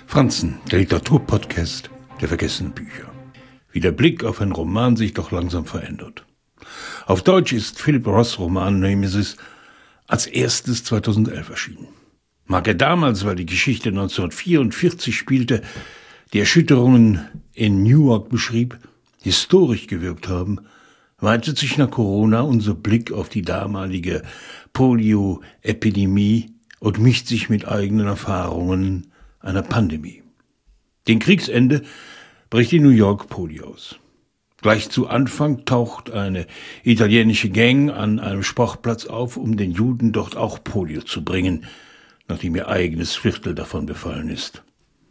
Franzen, der Literaturpodcast der vergessenen Bücher. Wie der Blick auf einen Roman sich doch langsam verändert. Auf Deutsch ist Philip Roths Roman Nemesis als erstes 2011 erschienen. Mag er damals, weil die Geschichte 1944 spielte, die Erschütterungen in Newark beschrieb, historisch gewirkt haben, weitet sich nach Corona unser Blick auf die damalige Polio-Epidemie und mischt sich mit eigenen Erfahrungen einer Pandemie. Den Kriegsende bricht in New York Polio aus. Gleich zu Anfang taucht eine italienische Gang an einem Sportplatz auf, um den Juden dort auch Polio zu bringen, nachdem ihr eigenes Viertel davon befallen ist.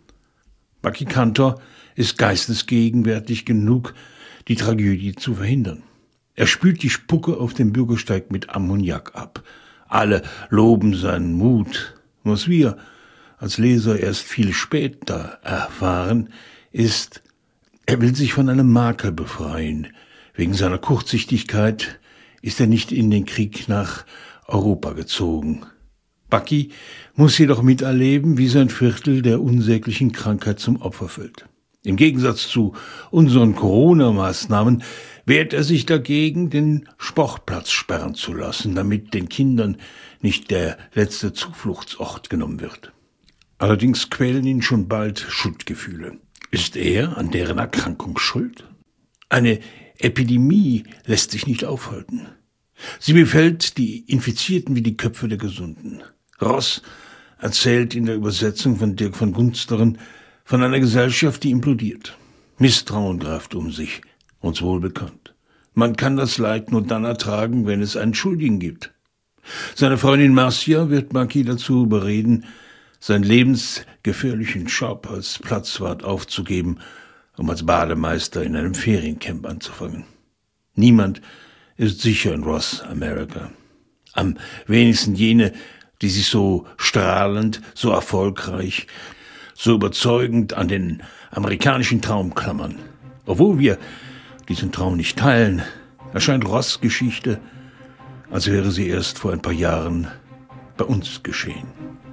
Bucky Cantor ist geistesgegenwärtig genug, die Tragödie zu verhindern. Er spült die Spucke auf dem Bürgersteig mit Ammoniak ab. Alle loben seinen Mut. Was wir als Leser erst viel später erfahren, ist, er will sich von einem Makel befreien. Wegen seiner Kurzsichtigkeit ist er nicht in den Krieg nach Europa gezogen. Bucky muss jedoch miterleben, wie sein Viertel der unsäglichen Krankheit zum Opfer fällt. Im Gegensatz zu unseren Corona-Maßnahmen wehrt er sich dagegen, den Sportplatz sperren zu lassen, damit den Kindern nicht der letzte Zufluchtsort genommen wird. Allerdings quälen ihn schon bald Schuldgefühle. Ist er an deren Erkrankung schuld? Eine Epidemie lässt sich nicht aufhalten. Sie befällt die Infizierten wie die Köpfe der Gesunden. Ross erzählt in der Übersetzung von Dirk von Gunsteren von einer Gesellschaft, die implodiert. Misstrauen greift um sich, uns wohl bekannt. Man kann das Leid nur dann ertragen, wenn es einen Schuldigen gibt. Seine Freundin Marcia wird Bucky dazu überreden, seinen lebensgefährlichen Job als Platzwart aufzugeben, um als Bademeister in einem Feriencamp anzufangen. Niemand ist sicher in Ross America. Am wenigsten jene, die sich so strahlend, so erfolgreich, so überzeugend an den amerikanischen Traum klammern. Obwohl wir diesen Traum nicht teilen, erscheint Ross' Geschichte, als wäre sie erst vor ein paar Jahren bei uns geschehen.